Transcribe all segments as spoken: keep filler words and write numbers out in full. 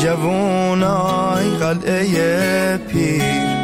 جوونای قلعه پیر،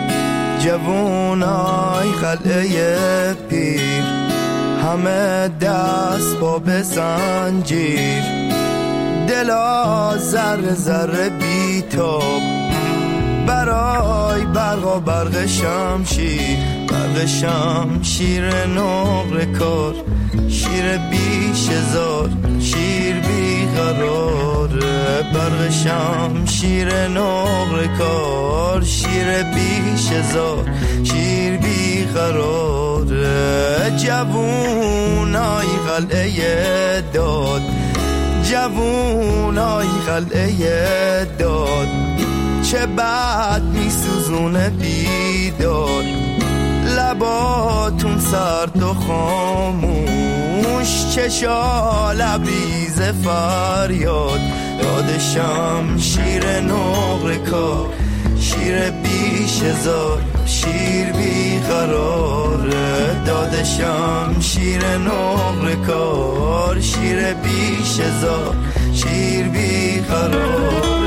جوونای قلعه پیر، همه دست با به زنجیر، دلا ذره ذره بیتاب برای برق و برق شمشیر، برق شمشیر نقره کار، شیر بیش هزار، شیر بی قراره، برق شمشیر نقره کار، شیر بیش هزار، شیر بی قراره. جوونای قلعه داد، جوونای قلعه داد، چه بد میسوزونه بیدار، لباتون سرد و خاموش، چشا لبریز فریاد، داد شمشیر نقره کار، شیر بیش هزار، شیر بی قراره، داد شمشیر نقره کار، شیر بیش هزار، شیر بی قراره.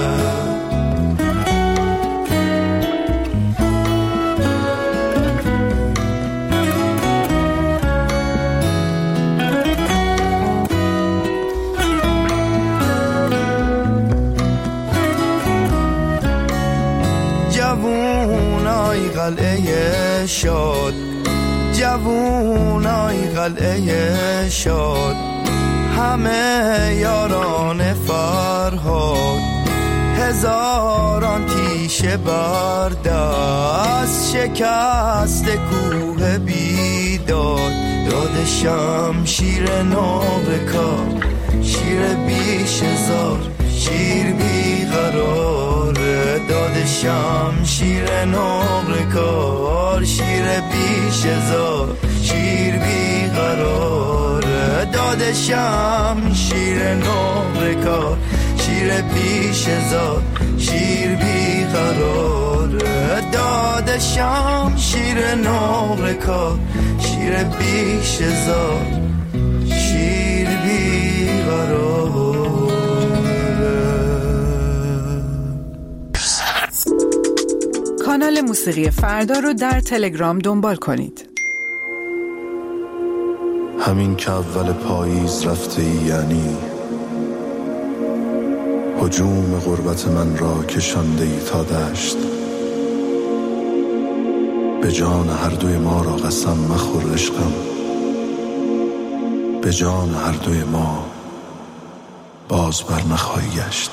جوونای قلعه شاد، جوونای قلعه شاد، همه یاران فرهاد، هزاران تیشه بردست، شکست کوه بیداد، داد شمشیر نقره کار، شیر بیش هزار، شیر بی قراره، داد شمشیر نقره کار، شیر بیش هزار، شیر بی قراره، داد شمشیر نقره کار، شیر بیش هزار، شیر بی قراره، داد شمشیر نقره کار، شیر بیش هزار، شیر بی قراره. کانال موسیقی فردا رو در تلگرام دنبال کنید. همین که اول پاییز رفته ای، یعنی هجوم غربت من را کشانده ای تا دشت، به جان هر دوی ما را قسم مخور عشقم، به جان هر دوی ما باز بر نخواهی گشت.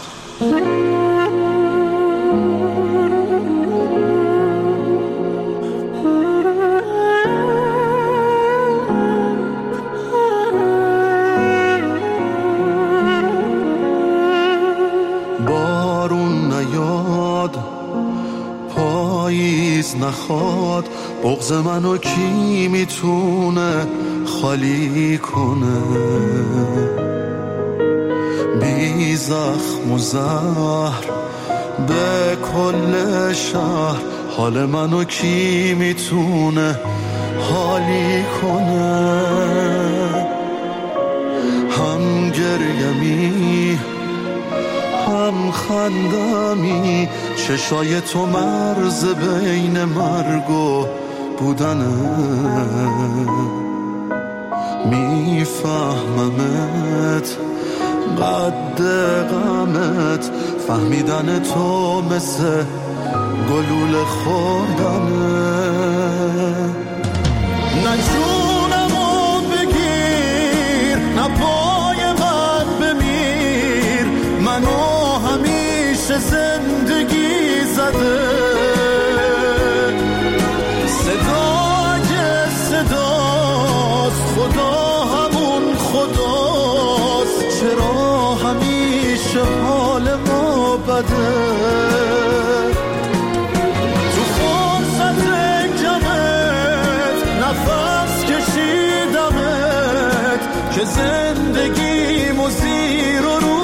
نخواد بغض منو کی میتونه خالی کنه، بی زخم و زهر به کل شهر، حال منو کی میتونه حالی کنه، هم گریمی هم خندمی، چشای تو مرز بین مرگ و بودنه، میفهممت قد غمت، فهمیدن تو مثل گلوله خوردنه، نه جونمو بگیر نه پای من بمیر، منو همیشه زندگی زده، صدا اگه صداست خدا همون خداست، چرا همیشه حال ما بده، تو فرصت کمت نفس کشیدمت که زندگیمو زیر و رو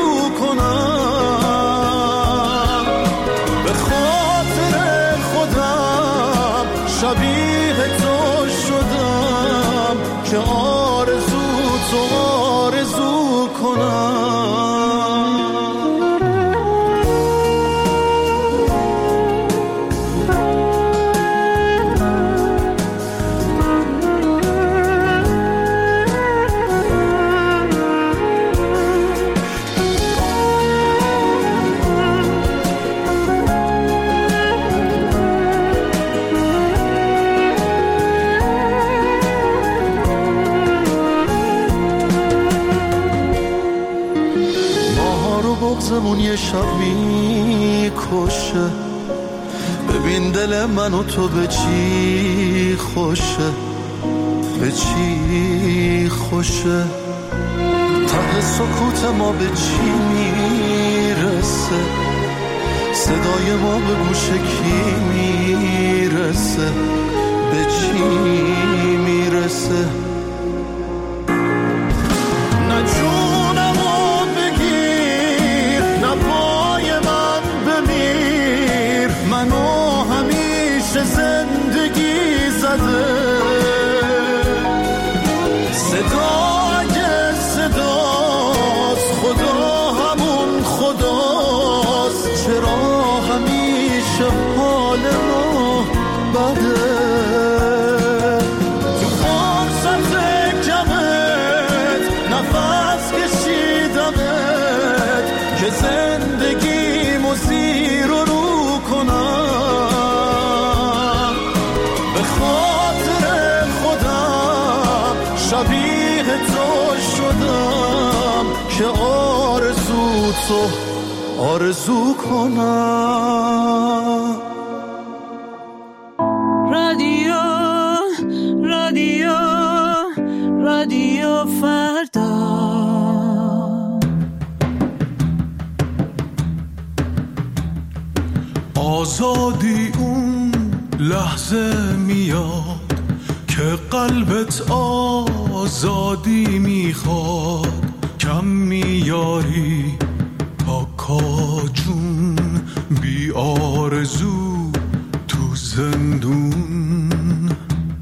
کنم، به خاطر خودم شبیه تو شدم که آرزو تو آرزو کنم. شب میکشه. ببین دل من و تو به چی خوشه، به چی خوشه. ته سکوت ما به چی میرسه، صدای ما به گوش کی میرسه، به چی میرسه. نه جونمو بگیر، نه پای من بمیر، منو همیشه زندگی زده. صدا اگه صداست، خدا همون خداست. چرا همیشه حال ما بده؟ تو فرصت کمت نفس کشیدمت که زندگیمو زیر و رو کنم. به خاطر خودم شبیه تو شدم که آرزو تو آرزو کنم. رادیو رادیو رادیو فردا. آزادی اون لحظه میاد که قلبت آزادی میخواد. کم میاری پاکا جون بی آرزو تو زندون.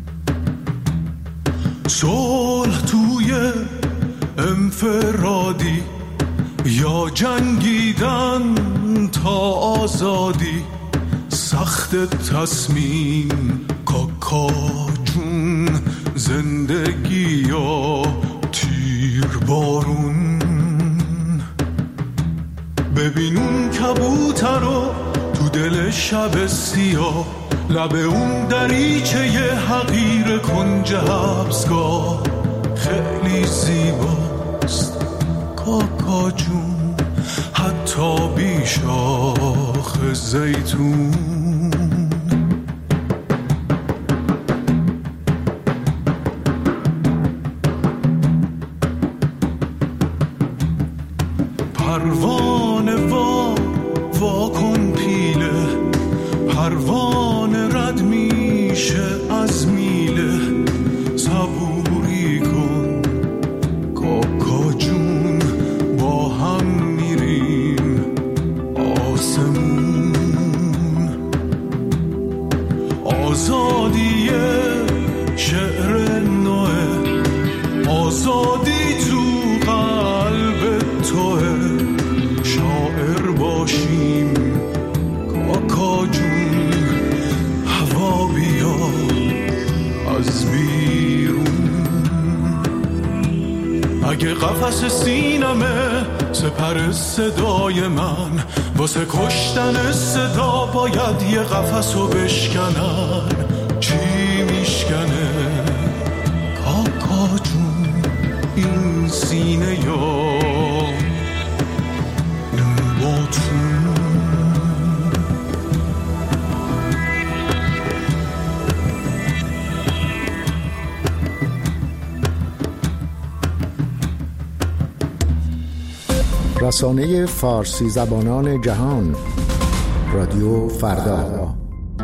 صلح توی انفرادی یا جنگیدن تا آزادی. سخت تصمیم کاکا جون، زندگی یا تیر بارون. ببین اون کبوتر رو تو دل شب سیاه، لب اون دریچه ی حقیر کنج حبسگاه. خیلی زیباست کاکا جون، حتی بی شاخ زیتون. پروانه وا وا کن پیله، پروانه رد میشه از میله. صبوری کن کاکا جون، با هم میریم آسمون. آزادی شعر نوه، آزادی تو قلب توه. شاعر باشیم کاکا جون، هوا بیا از بیرون. اگه قفس سینمه سپر صدای من، واسه کشتن صدا باید یه قفسو بشکنن. چی میشکنه کاکا جون این سینه یا رسانه فارسی زبانان جهان، رادیو فردا.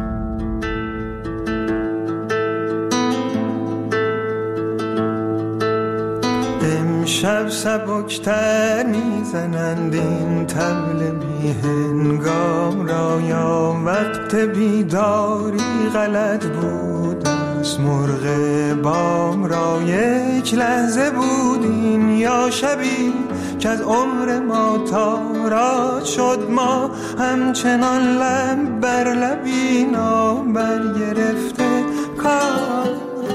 امشب سبکتر میزنند این طبل بی هنگام را، یا وقت بیداری غلط بود از مرغ بام را. یک لحظه بودیم یا شبی که از عمر ما تارا شد. ما همچنان لب بر لبی نابر گرفته کار.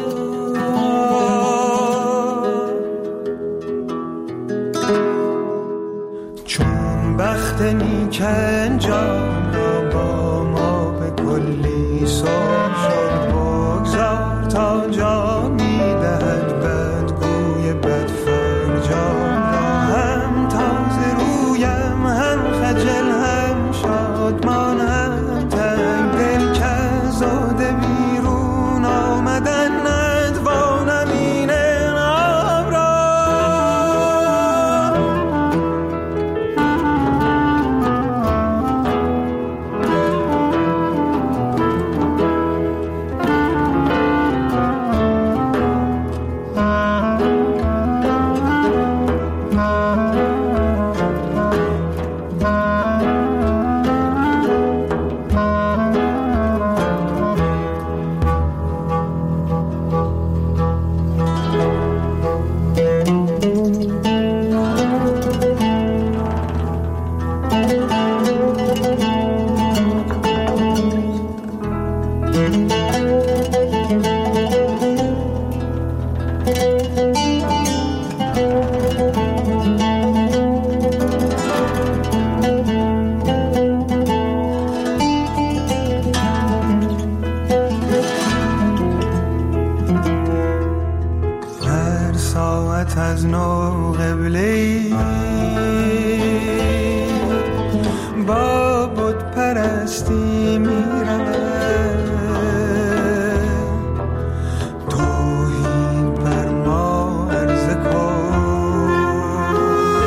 چون بخت نیک انجام را با ما به کلی سر شد، بگذار تا جا میدهد بدگوی بدفرجام را. هم تازه رویم هم خجل با بت پرستی میرود، توحید بر ما عرضه کن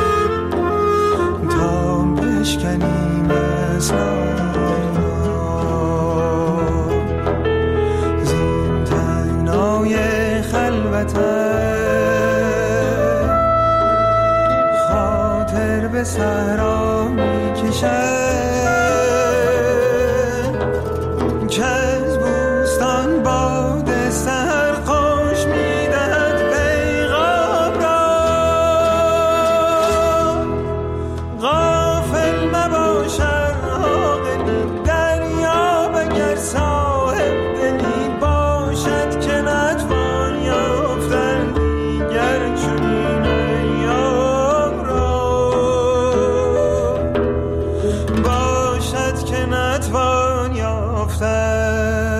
تا بشکنیم اسرار زین تنگنای خلوتت، خاطر به صحرا میکشد که از بوستان باد سحر خوش میدهد پیغام را. غافل مباشد عاقلی دریاب، اگر صاحب دلی باشد که نتوان یافتن دیگر چنین ایام را، باشد که نتوان یافتن.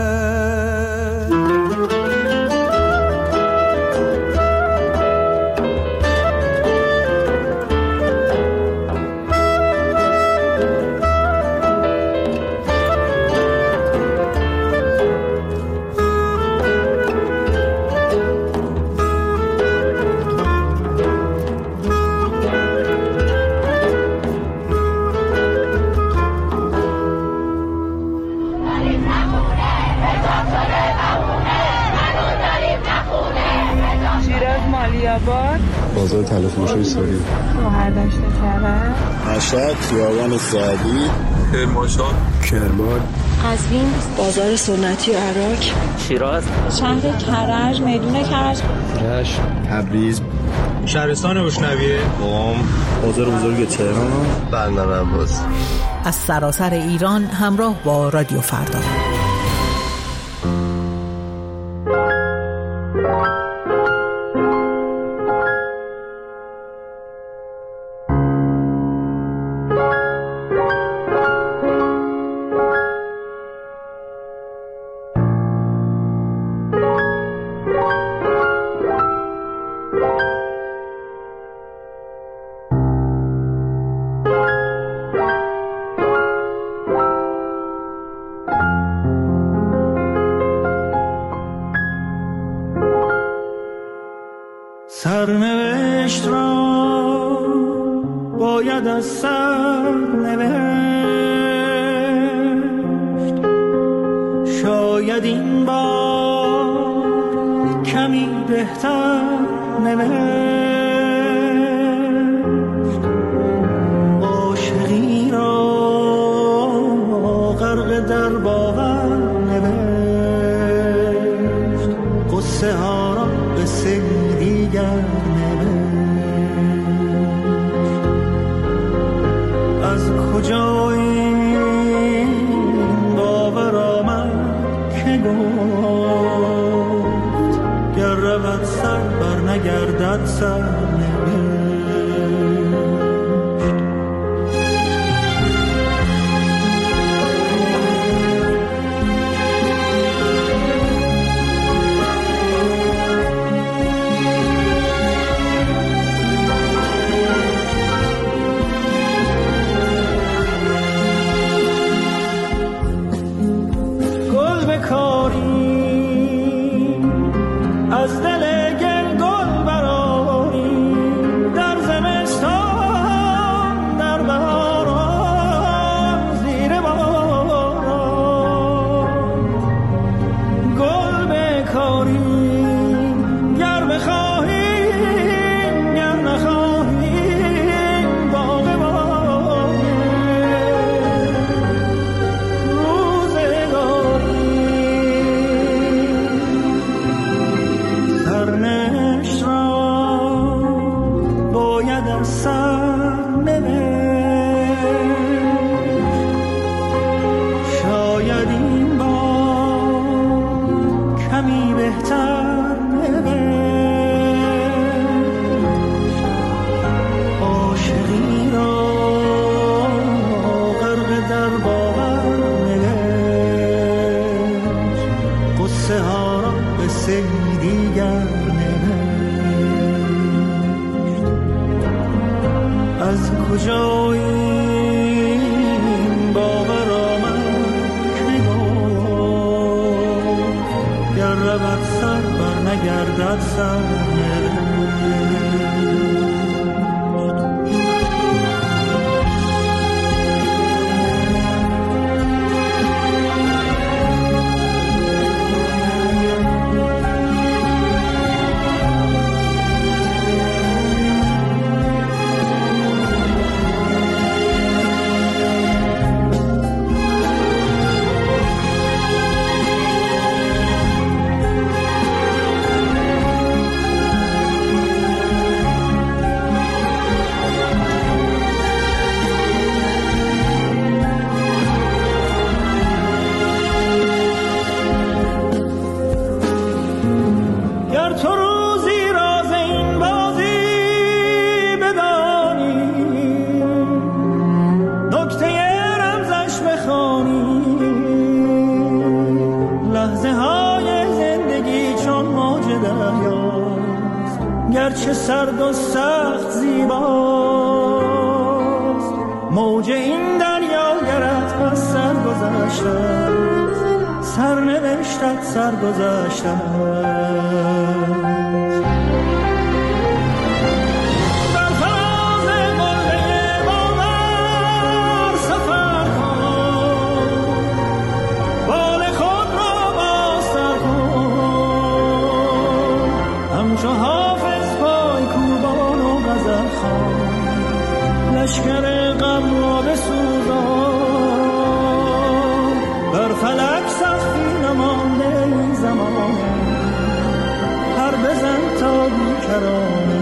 بازار تلفروشی سوری، مهردشت کرد، مشهد، خیابان سعدی، کرمانشاه، کرمان، قزوین، بازار سنتی عراق، شیراز، شهر کرج، میدون کرج، رشت، تبریز، شهرستان روشنویه، قم، بازار بزرگ تهران، بندر عباس. از سراسر ایران همراه با رادیو فردا. سرنوشت را باید از سر نوشت، شاید این بار کمی بهتر نوشت. عاشقی را غرق در باور نوشت، قصه ها را قصه دیگر نوشت. از کجا این باور آمد که گفت گر رود سر بر نگردد سر نوشت. از دل گل گل براری، که سرد و سخت زیباست، موج این دریا گرت از سر گذشته، سرنوشتت سر گذشته. همچو حافظ پای کوبان و غزل خوان، لشکر غم را بسوزان، بر فلک سختی نمانده این زمان، پر بزن تا بیکرانه.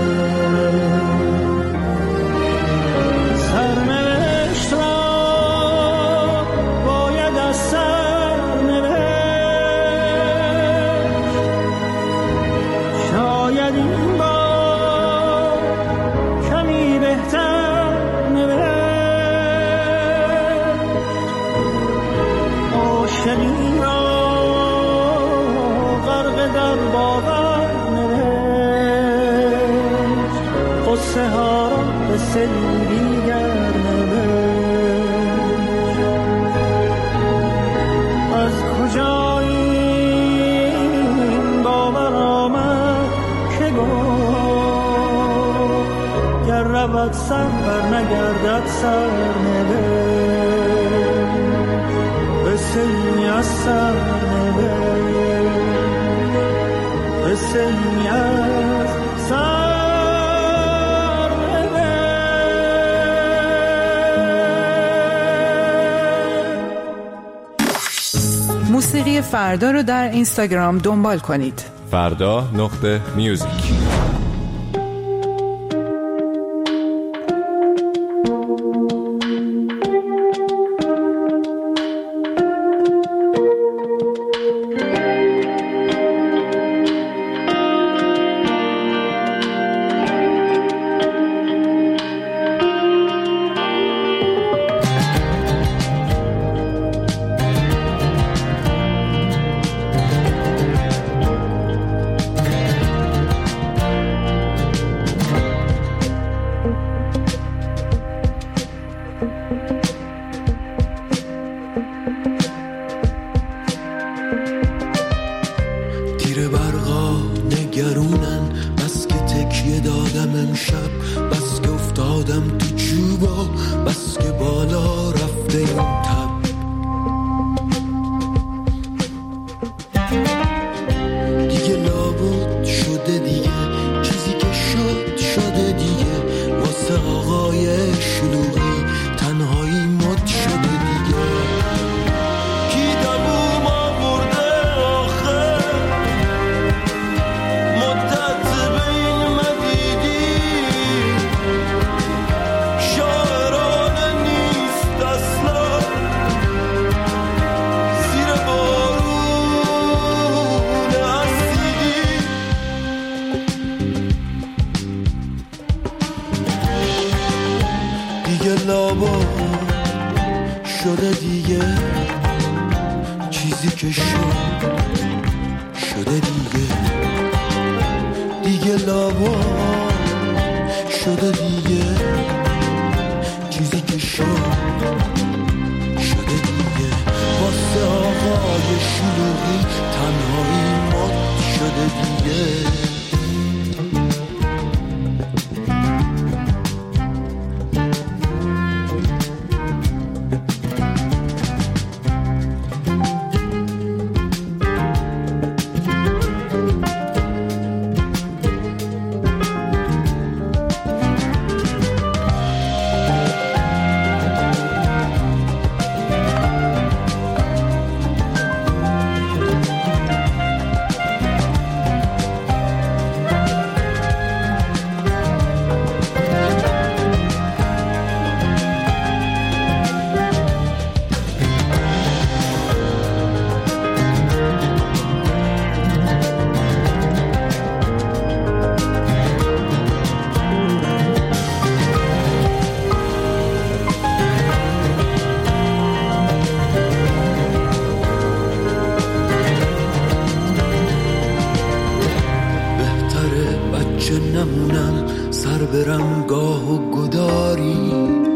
سرنوشت را باید از سر شاید این بار کمی بهتر نوشت، عاشقی را غرق در باور نوشت، قصه ها را به سری دیگر نوشت. از کجا این باور آمد که گفت گر رود سر بر نگردد سر نوشت، قصه ای از سر نوشت، قصه ای از سر. موسیقی فردا رو در اینستاگرام دنبال کنید. فردا نقطه میوزیک. شده دیگه چیزی که شد شده دیگه دیگه لابا شده دیگه چیزی که شد شده دیگه واسه آقای شلوغی تنهایی مات شده دیگه نمونم سر برم گاه و گداری.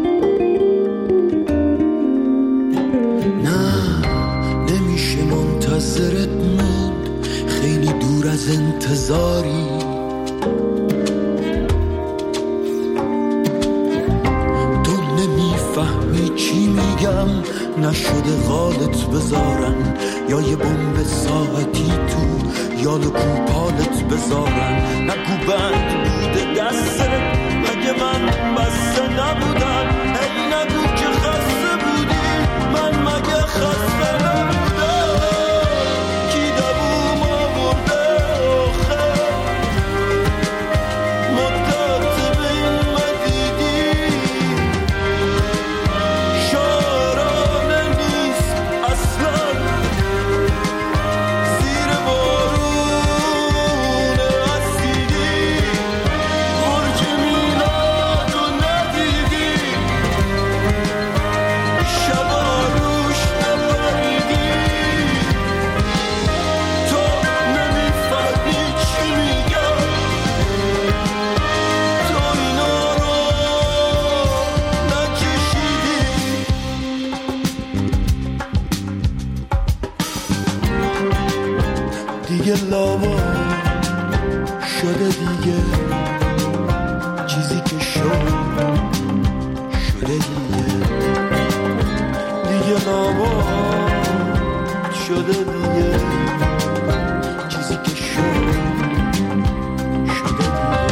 نه نمیشه منتظرت موند، خیلی دور از انتظاری. تو نمیفهمی چی میگم، نشده قالت بذارن یا یه بمب ساعتی تو یال کوپالت بذارن. نگو بند بوده دستت، مگه من بسته نبودم؟ ای نگو که خسته بودی، من مگه خسته نبودم؟ کی دووم آورده آخه مدت بین مدیدی؟ شارانه نیست اصلا زیر بارون اسیدی. برج میلاد رو ندیدی، شبا روش نبریدی. تو نمیفهمی چی میگم، تو اینا رو نکشیدی. دیگه لاوا شده دیگه، چیزی که شد شده دیگه. دیگه لاوا شده دیگه، چیزی که شد شده دیگه.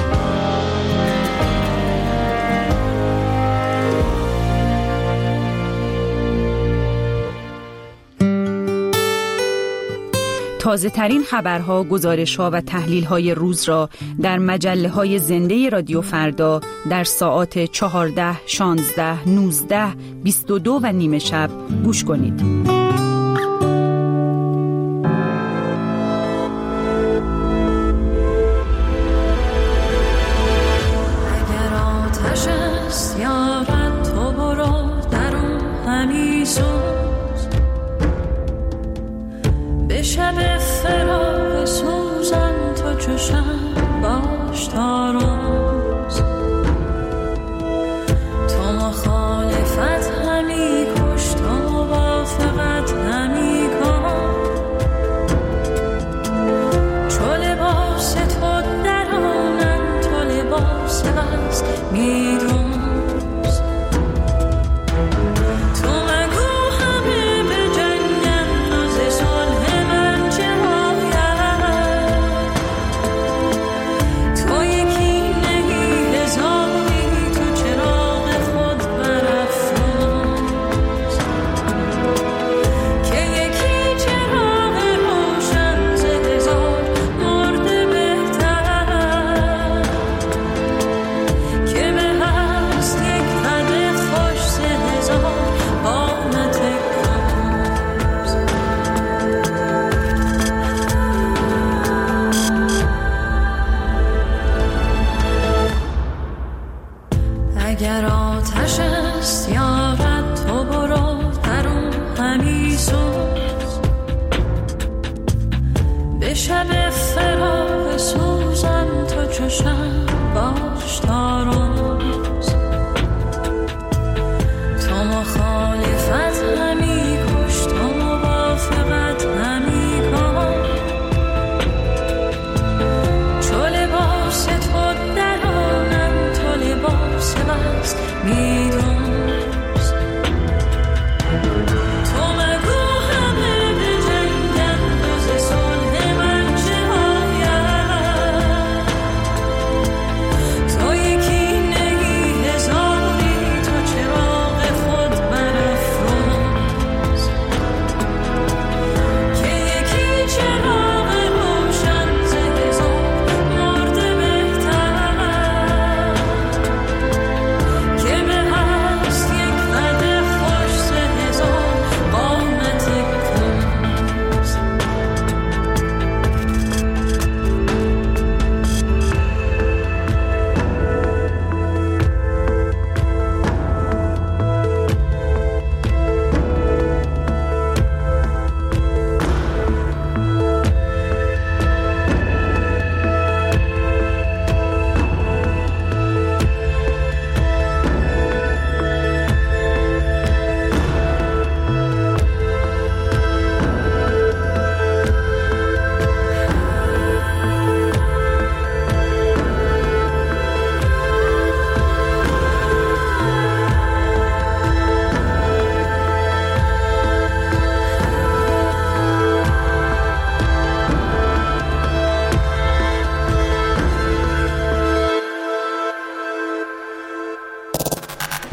تازه ترین خبرها، گزارش‌ها و تحلیل‌های روز را در مجله‌های زنده رادیو فردا در ساعات چهارده، شانزده، نوزده، بیست و دو و نیمه شب گوش کنید. اگر آتش است یارت تو برو در اون همی سوز، به شب فراق سوزان تو چشم باش تا روز. تو مخالفت همی کش، تو موافقت همی کن. چو لباس تو درانن، تو لباس بس میدوز. تو مگو هم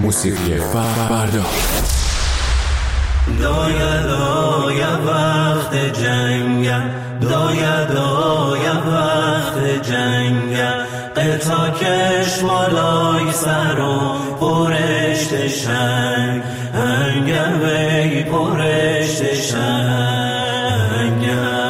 موسیقی فردا. دایا دایا وقت جنگم، دایا دایا وقت جنگم، قطع کش بالای سر و پرشت شنگ، هنگم وی پرشت شنگم.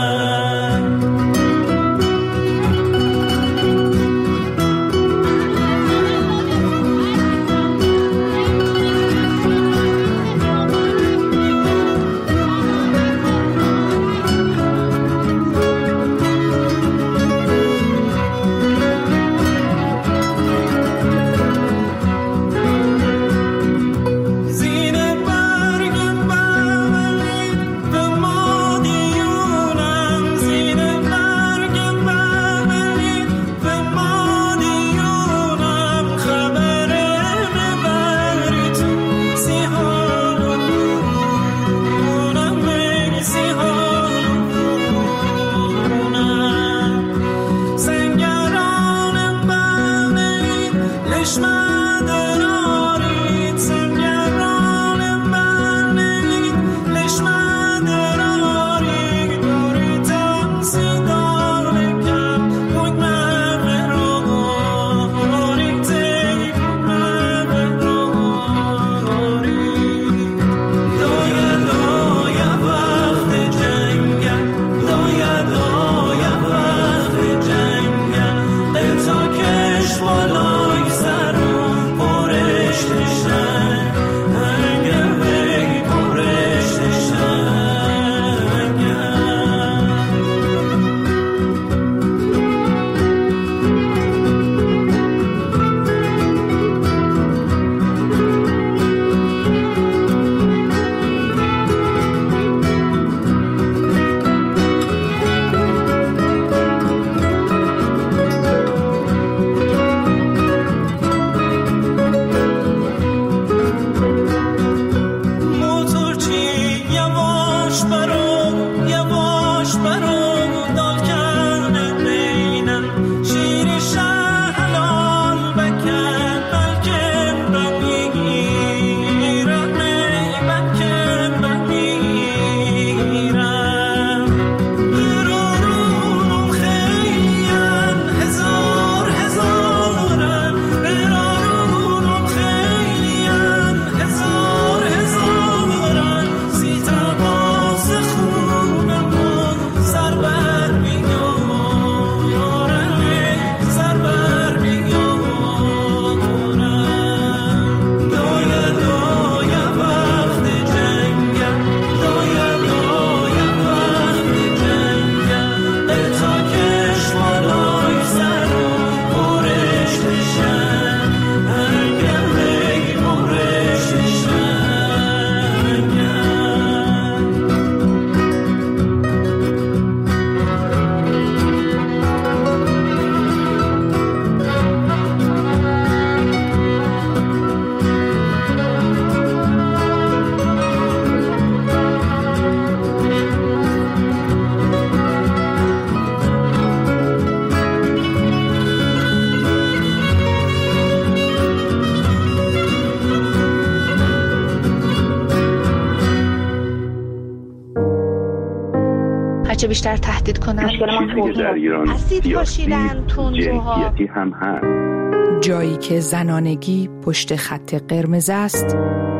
چه بیشتر تهدید کنن چیزی در ایران اسید پاشیدن تندروها هم هست. جایی که زنانگی پشت خط قرمز است.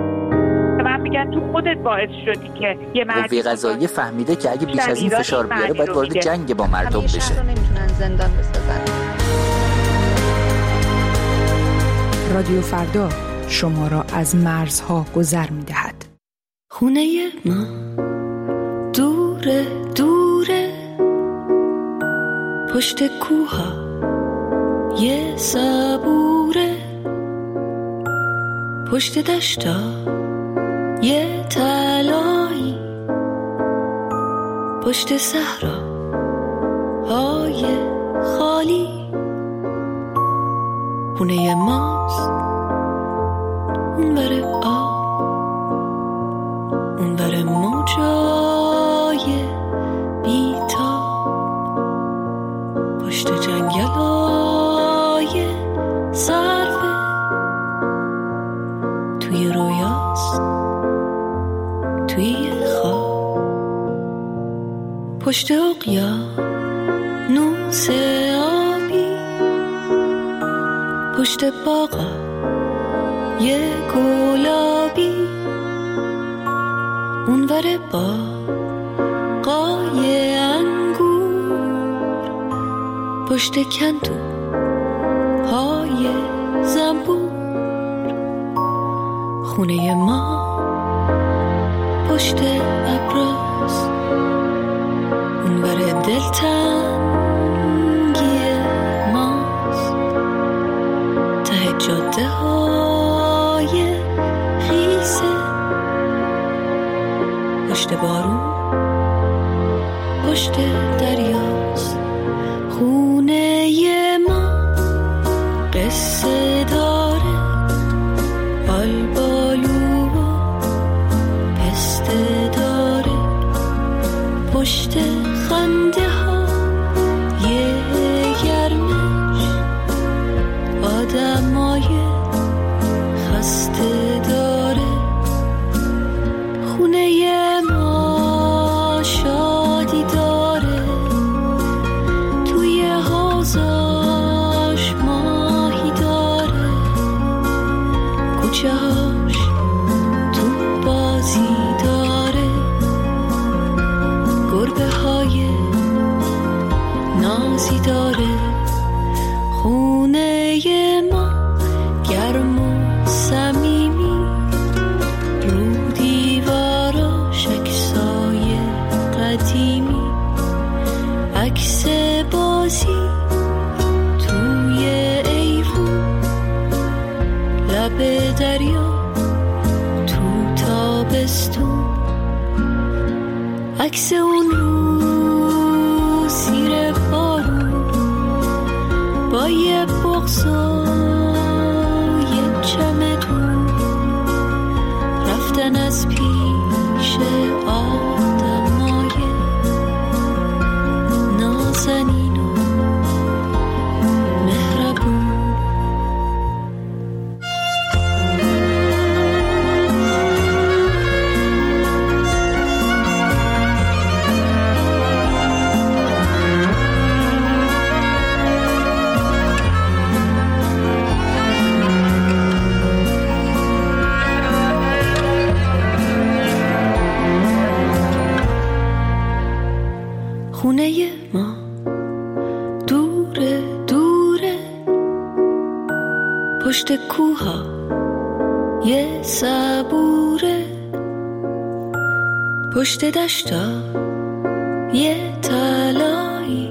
من میگن تو خودت باعث شدی که یه مرد قوه قضاییه فهمیده که اگه بیش از این فشار بیاره باید وارد جنگ با مردم بشه. همیشه رو نمیتونن زندان بسازن. رادیو فردا شما را از مرزها گذر میدهد. خونه ما دوره دوره پشت کوها یه صبوره، پشت دشتا یه تلایی، پشت صحرا های خالی. خونه ماست اون بره آب، اون بره موجای بیتاب، پشت جنگلای سرفه توی خواب پشت اقیانوس آبی پشت باغا یه گلابی اونور باغای انگور پشت کندو های زنبور خونه ما پشت ابراز اونور دلتنگی ماست ته جاده های خیسه پشت بارون پشت دریاست خونه ما قصه داره آلبالو و پسته داره پشت خنده ها یه گرمش آدمای خسته داره خونه ما شادی داره توی حوضاش ماهی داره کوچه هاش تو بازی داره گربه های نازی داره خونه ما گرم و صمیمی رو دیواراش عکسای قدیمی عکس بازی توی ایوون لب دریا تو تابستون عکس اون رو زیر بارون با یه بغض و یه چمدون رفتن از پیش آدمای نازنین و مهربون خونه ما دوره دوره پشت کوها یه صبوره پشت دشتا یه طلایی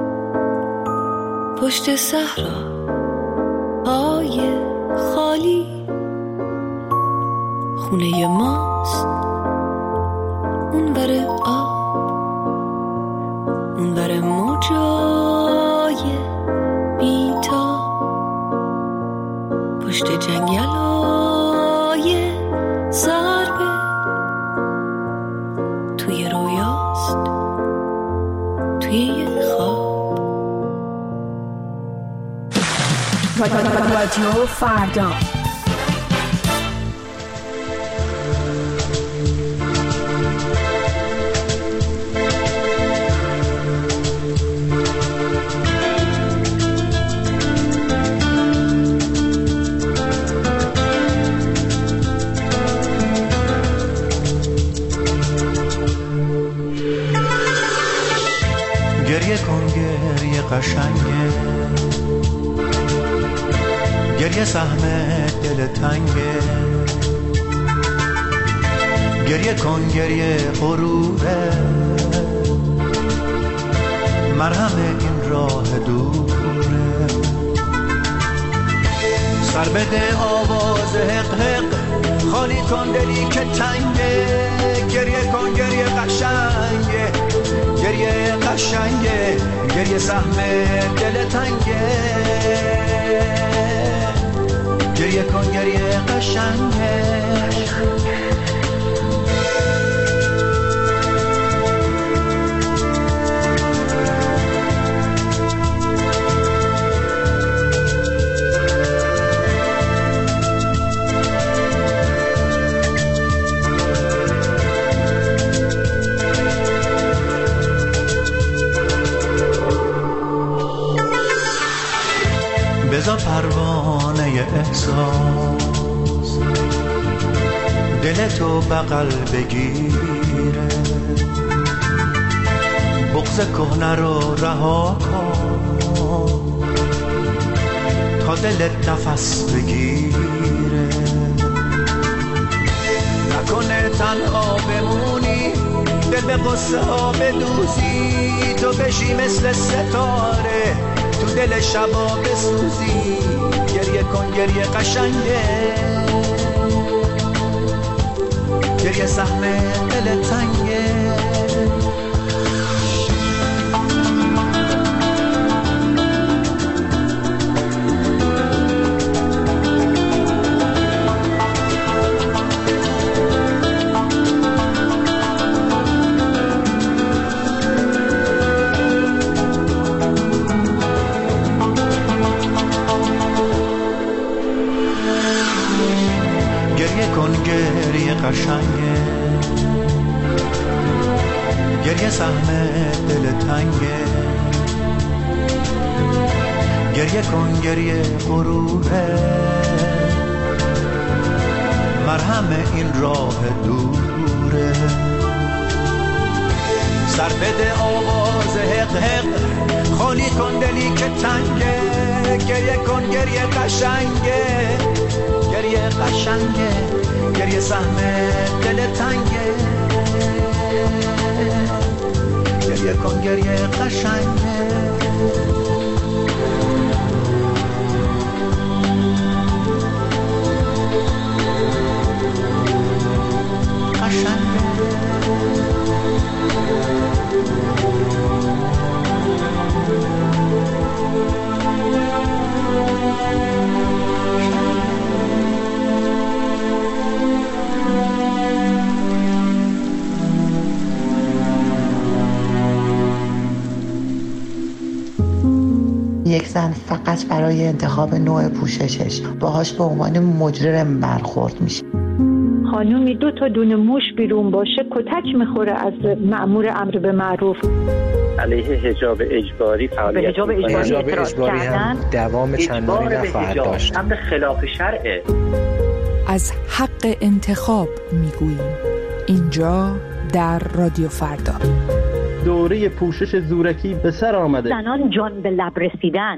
پشت صحرا های خالی خونه ماست اونور آب اونور موجای بیتا پشت جنگلای ضربه توی رویاست توی یه خواب رادیو فردا گریه کن گریه قشنگه گریه سهم دل تنگه گریه کن گریه غروره مرهم این راه دوره سر بده آواز حق حق خالی کن دلی که تنگه گریه کن گریه قشنگه گریه قشنگه گریه سهم دل تنگه گریه کن گریه قشنگه تو بغل بگیره، بغض کهنه رو رها کن تا دلت نفس بگیره. نکنه تنها بمونی، دل به قصه ها بدوزی، تو بشی مثل ستاره تو دل شبا بسوزی. گریه کن گریه قشنگه، گریه سهم دل تنگه. قشنگه، گریه سهم دل تنگه. گریه کن گریه غروره، مرهم این راه دوره. سر بده آواز حق حق، خالی کن دلی که تنگه. گریه کن گریه قشنگه، گریه قشنگه، گریه سهم دل تنگه. گریه کن گریه قشنگه. قشنگه. یک زن فقط برای انتخاب نوع پوششش باهاش به عنوان مجرم برخورد میشه. خانومی دو تا دونه موش بیرون باشه کتک میخوره از مأمور امر به معروف. علیه حجاب اجباری فعالیت حجاب اجباری اعتراض کردن دوام چندانی نخواهد داشت. امر خلاف شرعه. از حق انتخاب میگوییم اینجا در رادیو فردا. دوره پوشش زورکی به سر آمده. زنان جان به لب رسیدن.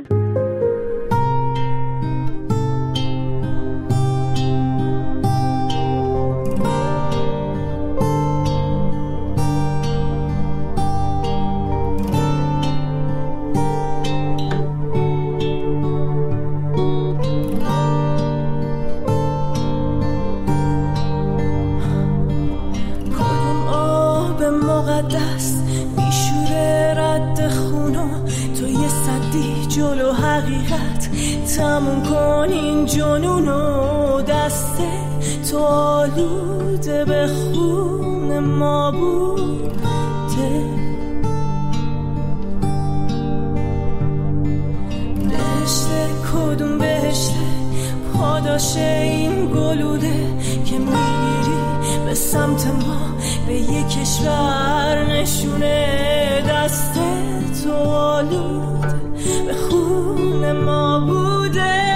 کدوم آب مقدس میشوره رد خونو، تو یه صدی جلو حقیقت تموم کن این جنونو. دست تو آلوده به خون ما بوده، بهشته کدوم بهشته پاداش این گلوله که میری به سمت ما به یک کشور نشونه. دست تو آلوده به خون ما بوده.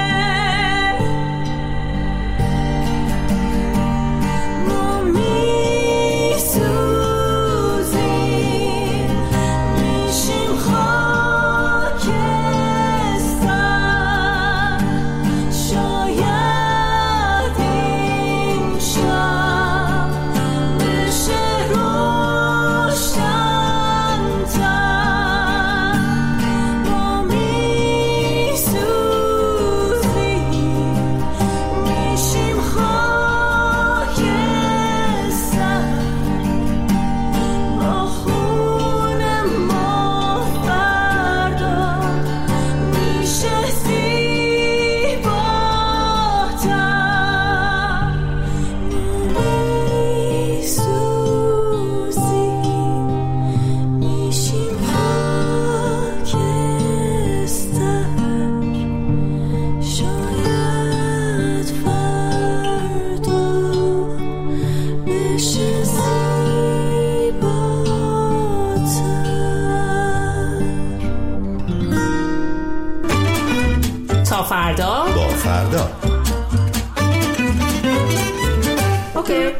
ما میسوزیم میشیم خاکستر، شاید این شب بشه روشن‌تر. ما میسوزیم میشیم خاکستر، با خون ما فردا میشه زیباتر. میسوزیم میشیم خاکستر، شاید فردا بشه زیباتر. تا فردا با فردا با اوکی.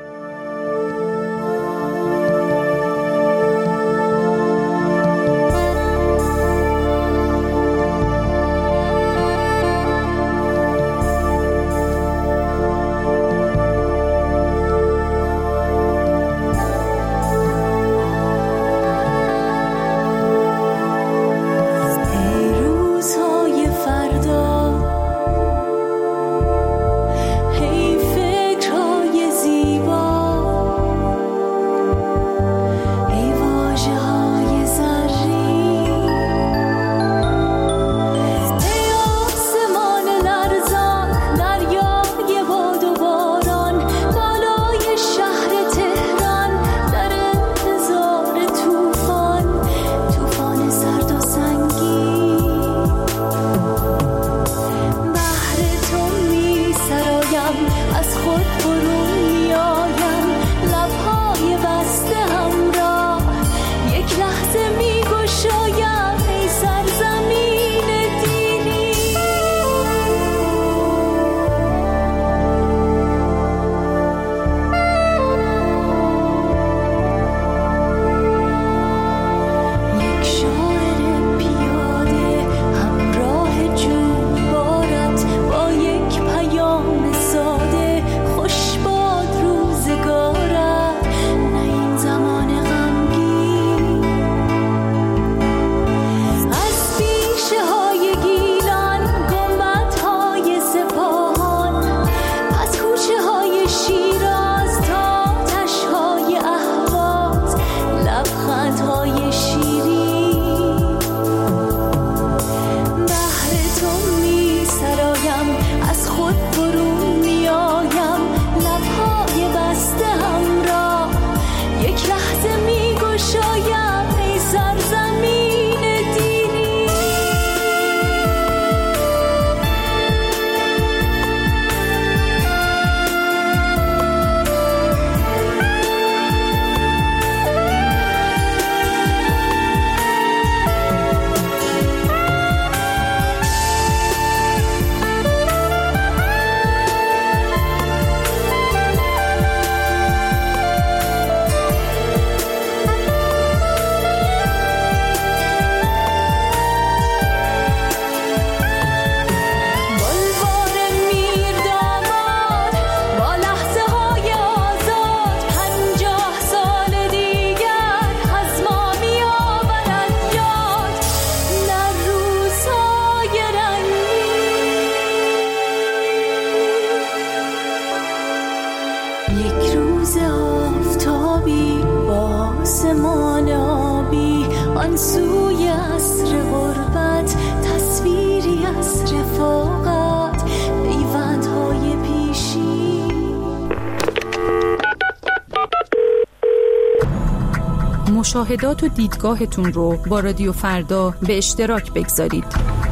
مشاهدات و دیدگاهتون رو با رادیو فردا به اشتراک بگذارید.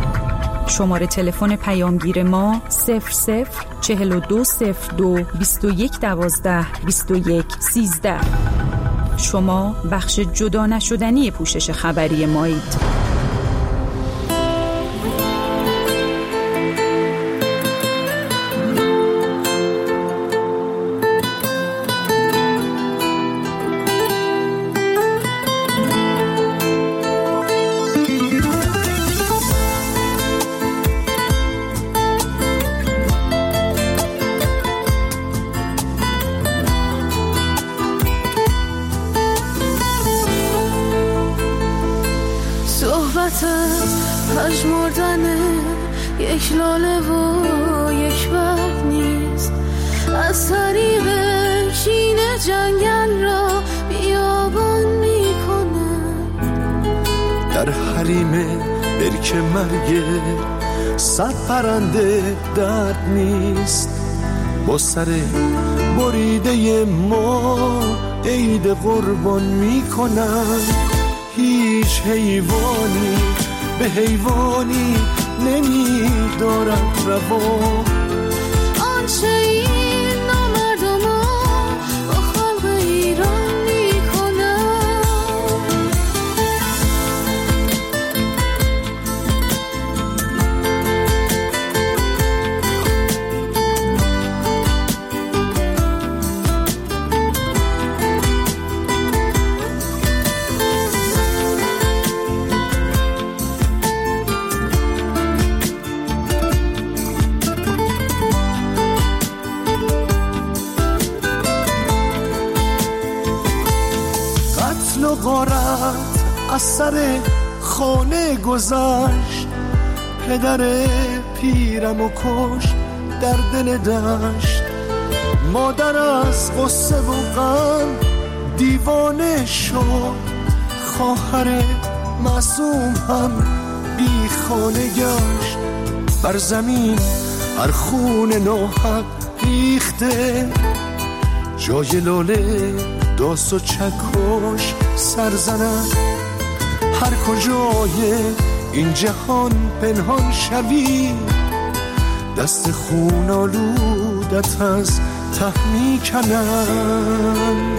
شماره تلفن پیامگیر ما صفر صفر چهل و دو صفر دو بیست و یک دوازده بیست و یک سیزده. شما بخش جدا نشدنی پوشش خبری مایید. پژمردن یک لاله و یک برگ نیست، از طریق شین جنگل را بیابان می کند. در حریم برک مرگ صد پرنده درد نیست، با سر بریده ما عید قربان می کند. هیچ حیوانی به حیوانی نمی دارد روا، آنچه این نامردمان با خلق ایران می کند. حزن و غارت از سر خانه گذشت، پدر پیرم و کش در دل دشت. مادر از غصه و غم دیوانه شد، خواهر معصوم هم بی خانه گشت. بر زمین هر خون نوحق ریخته، جای لاله داس و چکش سر زند. هر کجای این جهان پنهان شوی، دست خون آلودت از ته می‌کنند.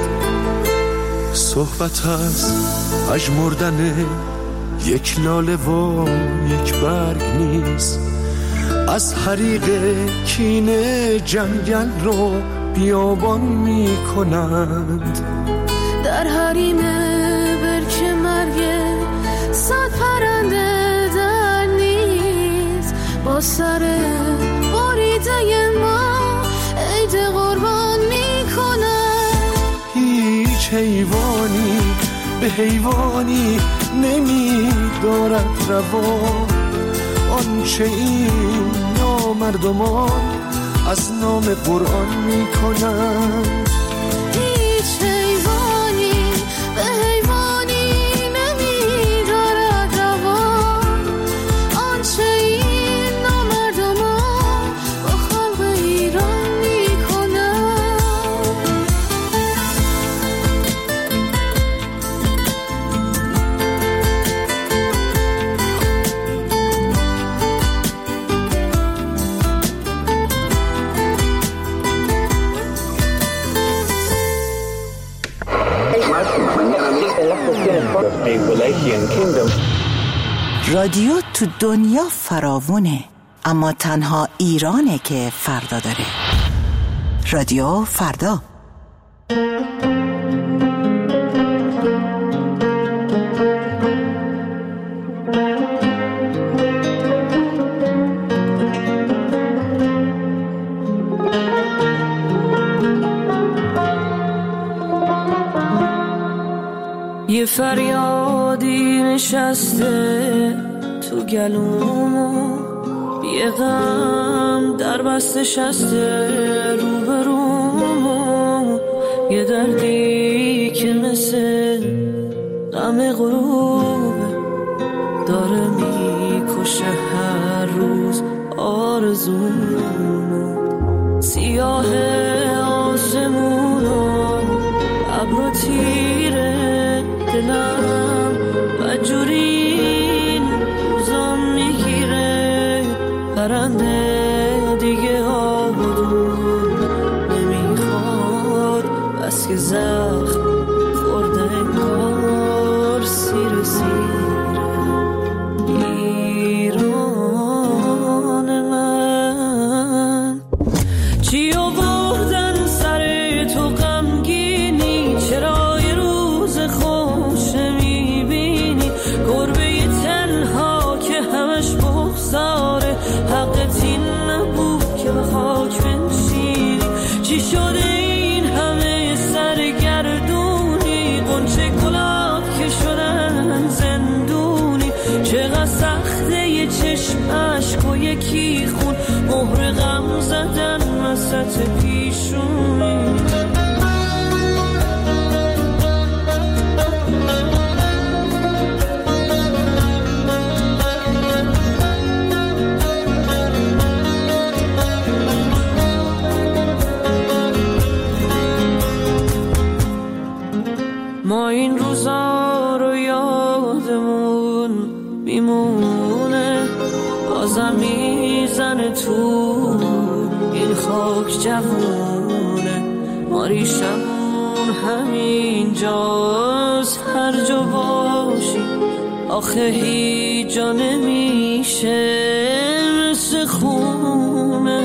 صحبت از اژمردن یک لاله و یک برگ نیست، از حریق کینه جنگل رو بیابان می‌کنند. در حریم برک مرگ صد پرنده در نیست، با سر بریده ما عید قربان میکنن. هیچ حیوانی به حیوانی نمیدارد روا، آنچه این نامردمان از نام قرآن میکنن. هیچ حیوانی به حیوانی نمیدارد روا، آنچه این نامردمان با خلق ایران میکنن. رادیو تو دنیا فراوونه، اما تنها ایرانه که فردا داره. رادیو فردا. یه فریادی نشسته تو گلومو، یه غم در بسته شسته روبرومو، یه دردی که مثل غم غروبه داره میکشه هر روز آرزومو. سیاه آسمونو ابرو تیره دلم بدجورین روزام میگیره، پرنده دیگه آبادون نمیخواد، بس که زخم خورده انگار سیر سیره. ایران من چی آوردن سر تو غمگینی، چرا یه روز خوش میبینی، گربه تنها که همش بغضاره، حقت این نبود که به خاک بنشینی. چی شده این همه سرگردونی، قنچه گلاب که شدن زندونی، چقدر سخته یه چشم عشق و یکی خون، مهر غم زدن وسط پیشونی. ما این روزا رو یادمون میمونه، بازم میزنه تو این خاک جوونه، ما ریشمون همین جاست هر جا باشی، آخه هیچ جا نمیشه مثل خونه.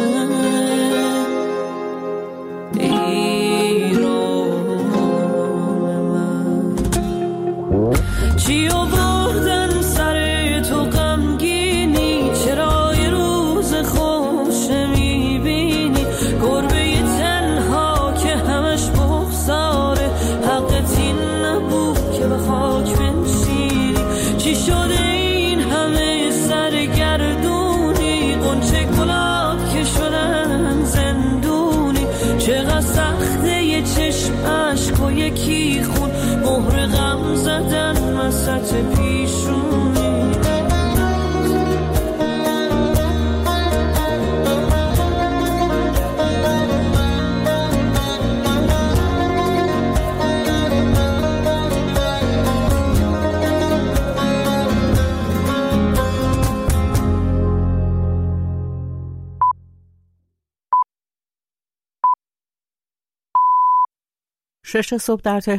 چی آوردن سر تو غمگینی، چرا یه روز خوش میبینی، گربه تنها که همش بغضاره، حقت این نبود که به یکی خون مهر غم زدن وسط پیشونی. شش صبح در